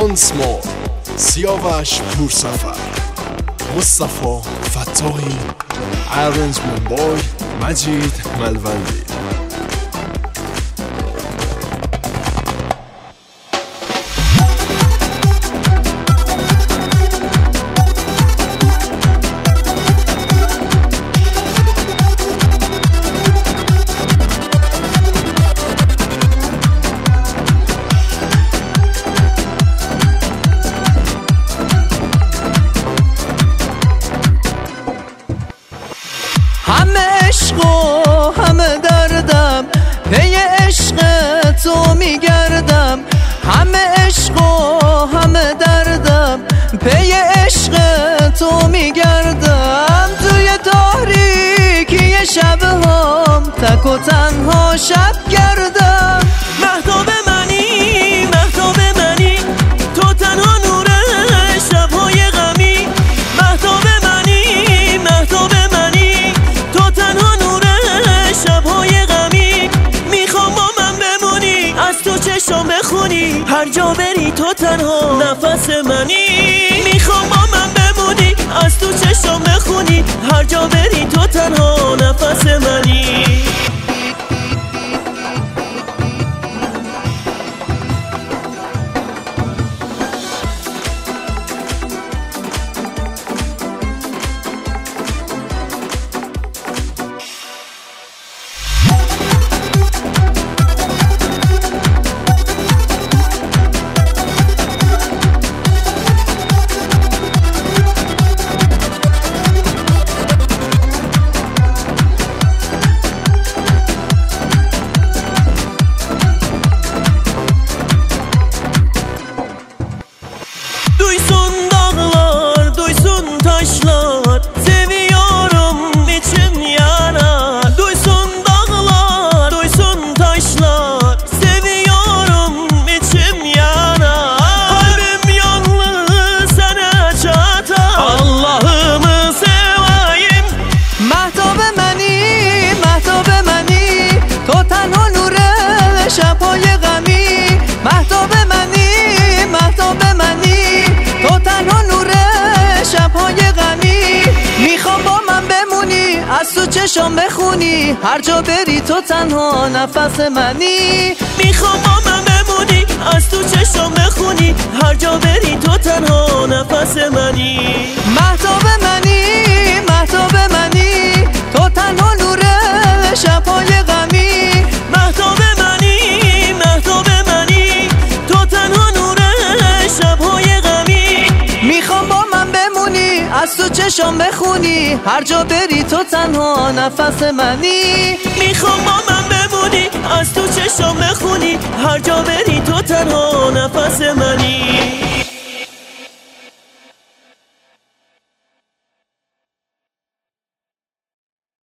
هانسمو، سیاوش پورسفر، مصطفی فتاحی، ارنج منبای، مجید ملوندی. همه عشق و همه دردم، پی عشق تو میگردم. همه عشق و همه دردم، پی عشق تو میگردم. توی تاریکی شبهام تک و تنها شب گردم. مهتاب منی، مهتاب منی، تو تنها نور شبهای غمی. مهتاب منی، مهتاب منی، تو تنها نور شبهای غمی. میخوام با من بمونی، از تو چشم بخونی، هر جا بری تو تنها نفس منی. میخوام با من بمونی، از تو چشم بخونی، هر جا بری تو تنها نفس منی. Duysun dağlar, duysun taşlar, seviyorum içim yanar. Duysun dağlar, duysun taşlar, seviyorum içim yanar. Kalbim yalnız sana çatar, Allah'ımı seveyim. مهتاب منی، مهتاب منی، تو تنها نور شبهای غمی. مهتاب منی، مهتاب منی، تو تنها نور شبهای غمی. میخوام با من بمونی، از تو چشم بخونی، هر جا بری تو تنها نفس منی. میخوام با من بمونی، از تو چشم بخونی، هر جا بری تو تنها نفس منی. مهتاب منی، مهتاب منی، تو تنها نور شبهای غمی. مهتاب منی، مهتاب منی، تو تنها نور شبهای غمی. میخوام با من بمونی، از تو چشم بخونی، هر جا بری تو تنها نفس منی. میخوام با من بمونی، از تو چشم بخونی، هر جا بری تو تنها نفس منی.